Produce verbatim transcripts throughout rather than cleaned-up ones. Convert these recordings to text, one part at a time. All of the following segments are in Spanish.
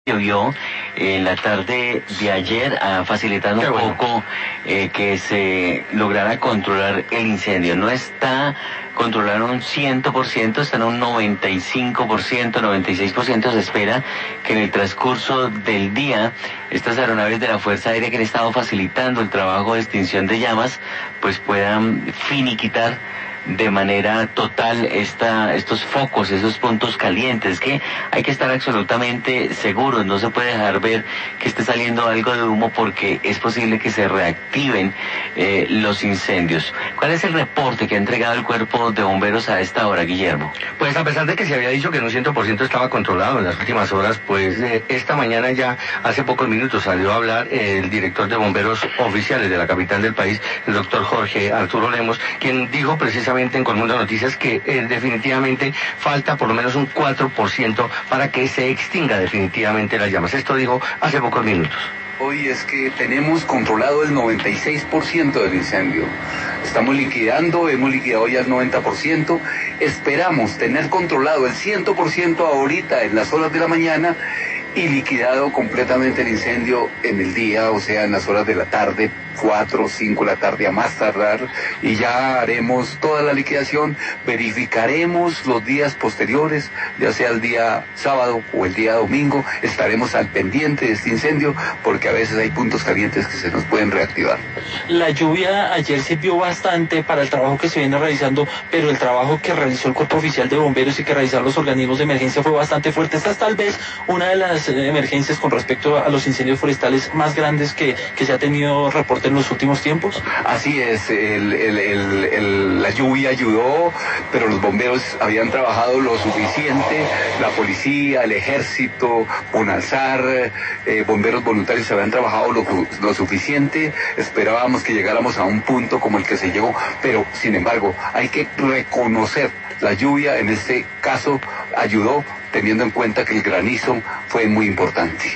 Llovió en la tarde de ayer, ah, facilitando un bueno. poco eh, que se lograra controlar el incendio. No está controlado un cien por ciento, está en un noventa y cinco por ciento, noventa y seis por ciento. Se espera que en el transcurso del día estas aeronaves de la Fuerza Aérea que han estado facilitando el trabajo de extinción de llamas pues puedan finiquitar de manera total esta, estos focos, esos puntos calientes, que hay que estar absolutamente seguros. No se puede dejar ver que esté saliendo algo de humo porque es posible que se reactiven eh, los incendios. ¿Cuál es el reporte que ha entregado el cuerpo de bomberos a esta hora, Guillermo? Pues a pesar de que se había dicho que en un cien por ciento estaba controlado en las últimas horas, pues eh, esta mañana ya, hace pocos minutos, salió a hablar eh, el director de bomberos oficiales de la capital del país, el doctor Jorge Arturo Lemos, quien dijo precisamente en Colmundo Noticias que eh, definitivamente falta por lo menos un cuatro por ciento para que se extinga definitivamente las llamas. Esto dijo hace pocos minutos. Hoy es que tenemos controlado el noventa y seis por ciento del incendio. Estamos liquidando, hemos liquidado ya el noventa por ciento. Esperamos tener controlado el cien por ciento ahorita en las horas de la mañana y liquidado completamente el incendio en el día, o sea, en las horas de la tarde, cuatro o cinco de la tarde a más tardar, y ya haremos toda la liquidación, verificaremos los días posteriores, ya sea el día sábado o el día domingo, estaremos al pendiente de este incendio, porque a veces hay puntos calientes que se nos pueden reactivar. La lluvia ayer sirvió bastante para el trabajo que se viene realizando, pero el trabajo que realizó el Cuerpo Oficial de Bomberos y que realizaron los organismos de emergencia fue bastante fuerte. Esta es tal vez una de las emergencias con respecto a los incendios forestales más grandes que, que se ha tenido reporte en los últimos tiempos. Así es, el, el, el, el, la lluvia ayudó, pero los bomberos habían trabajado lo suficiente, la policía, el ejército, UNALSAR, eh, bomberos voluntarios habían trabajado lo, lo suficiente. Esperábamos que llegáramos a un punto como el que se llegó, pero sin embargo hay que reconocer la lluvia en este caso ayudó, teniendo en cuenta que el granizo fue muy importante.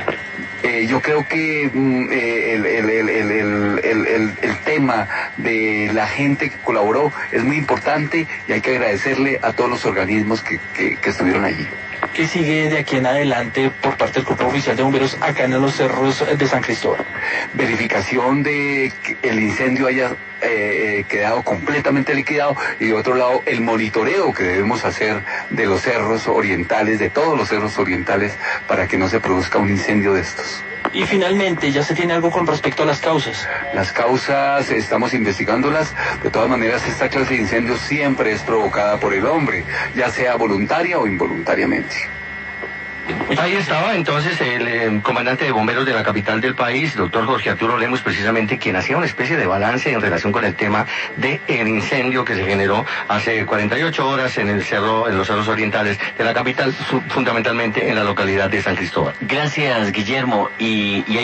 Eh, yo creo que mm, eh, el, el, el, el, el, el, el, el tema de la gente que colaboró es muy importante y hay que agradecerle a todos los organismos que, que, que estuvieron allí. ¿Qué sigue de aquí en adelante por parte del Cuerpo Oficial de Bomberos acá en los cerros de San Cristóbal? Verificación de que el incendio haya eh, quedado completamente liquidado y de otro lado el monitoreo que debemos hacer de los cerros orientales, de todos los cerros orientales, para que no se produzca un incendio de estos. Y finalmente, ¿ya se tiene algo con respecto a las causas? Las causas estamos investigándolas. De todas maneras, esta clase de incendios siempre es provocada por el hombre, ya sea voluntaria o involuntariamente. Ahí estaba entonces el eh, comandante de bomberos de la capital del país, doctor Jorge Arturo Lemos, precisamente quien hacía una especie de balance en relación con el tema del incendio que se generó hace cuarenta y ocho horas en el cerro, en los cerros orientales de la capital, fundamentalmente en la localidad de San Cristóbal. Gracias, Guillermo. Y, y